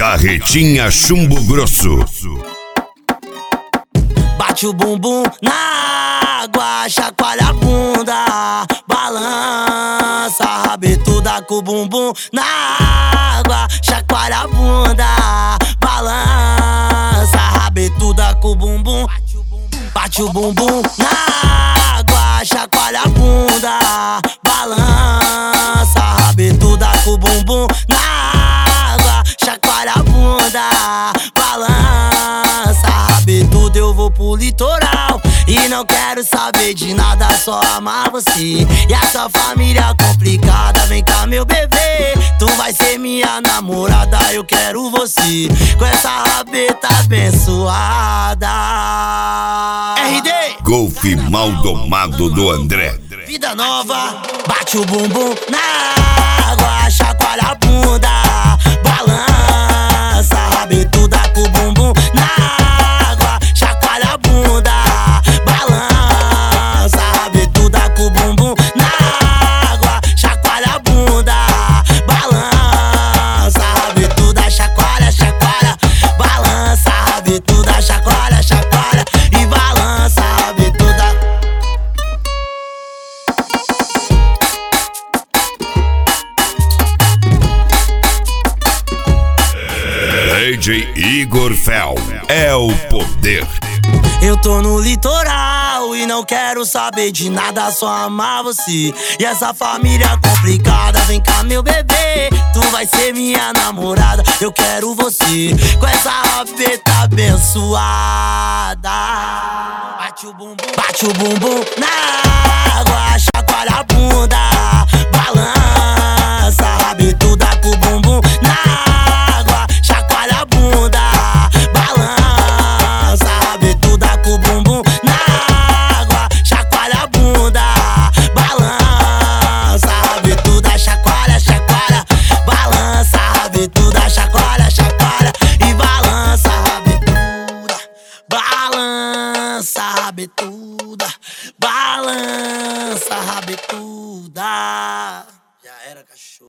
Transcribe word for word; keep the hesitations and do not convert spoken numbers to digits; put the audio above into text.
Carretinha Chumbo Grosso. Bate o bumbum na água, chacoalha a bunda, balança a rabetuda com o bumbum na água, chacoalha a bunda, balança a rabetuda com o bumbum. Bate o bumbum na água, chacoalha a bunda, balança a rabetuda com o bumbum na água, chacoalha a bunda, balança a rabetuda. Eu vou pro litoral e não quero saber de nada, só amar você. E a sua família complicada, vem cá meu bebê, tu vai ser minha namorada, eu quero você com essa rabeta abençoada. R D Golfe mal domado do André. Vida nova, bate o bumbum na água, chacoalha a bunda, balança a rabetuda com o bumbum na água, chacoalha a bunda, balança a rabetuda com o bumbum na água, chacoalha a bunda, balança a rabetuda, chacoalha, chacoalha, balança a rabetuda, chacoalha, chacoalha e balança a rabetuda. D J Igor Fel é o poder. Eu tô no litoral e não quero saber de nada, só amar você. E essa família complicada, vem cá meu bebê, tu vai ser minha namorada, eu quero você com essa rabeta abençoada. Bate o bumbum, bate o bumbum na água, chacoalha a bunda, balança a rabetuda com o bumbum na água, chacoalha a bunda, balança a rabetuda com o bumbum na água, chacoalha a bunda, balança a rabetuda, chacoalha, chacoalha, balança a rabetuda, chacoalha, chacoalha e balança a rabetuda, balança a rabetuda, balança a rabetuda. Já era, cachorro.